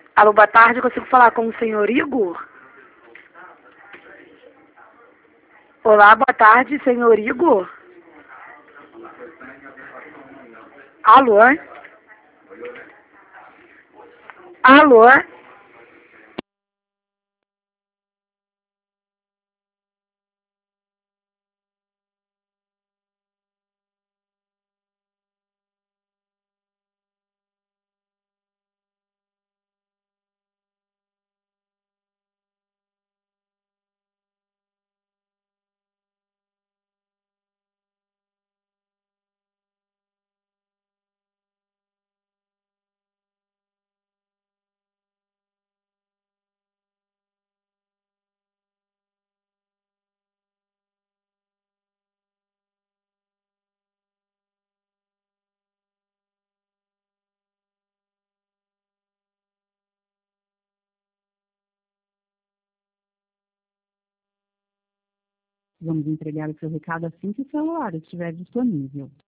Alô, boa tarde, consigo falar com o senhor Igor? Olá, boa tarde, senhor Igor. Alô? Alô? Vamos entregar o seu recado assim que o celular estiver disponível.